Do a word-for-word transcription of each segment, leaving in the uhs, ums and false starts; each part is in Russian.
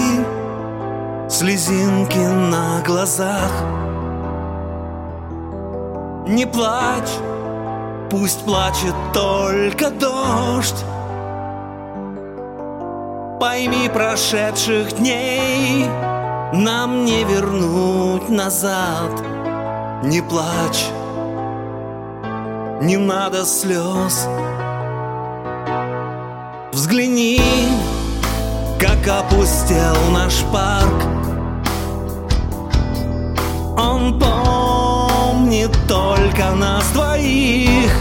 слезинки на глазах. Не плачь, пусть плачет только дождь. Пойми, прошедших дней нам не вернуть назад. Не плачь, не надо слез. Взгляни, как опустел наш парк. Он помнит только нас двоих.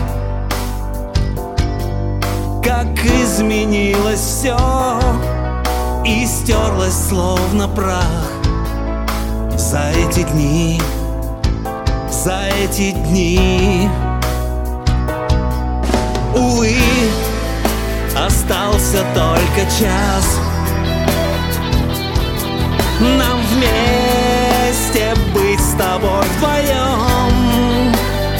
Как изменилось все и стерлось словно прах. За эти дни, за эти дни. Увы, остался только час. Нам вместе быть с тобой вдвоем.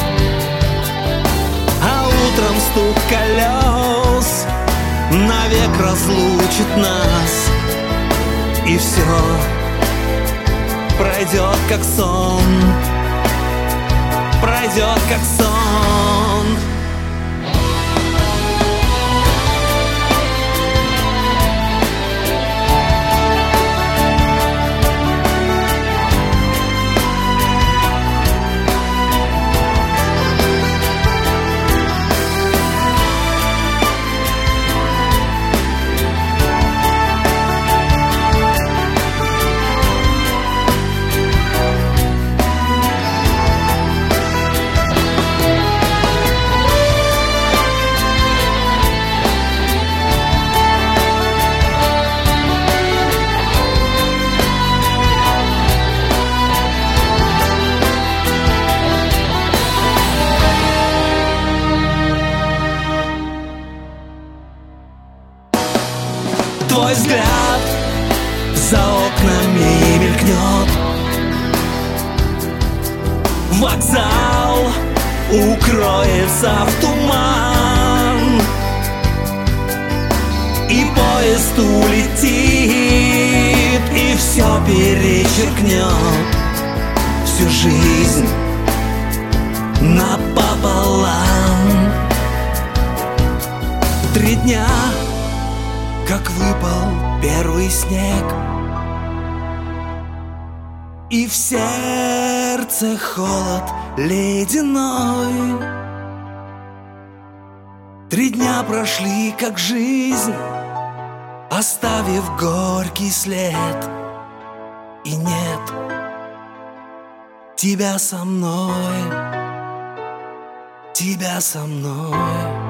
А утром стук колес навек разлучит нас. И все пройдет как сон, пройдет как сон. Твой взгляд за окнами мелькнет. Вокзал укроется в туман, и поезд улетит, и все перечеркнет. Всю жизнь напополам. Три дня, как выпал первый снег, и в сердце холод ледяной. Три дня прошли, как жизнь, оставив горький след. И нет тебя со мной, тебя со мной.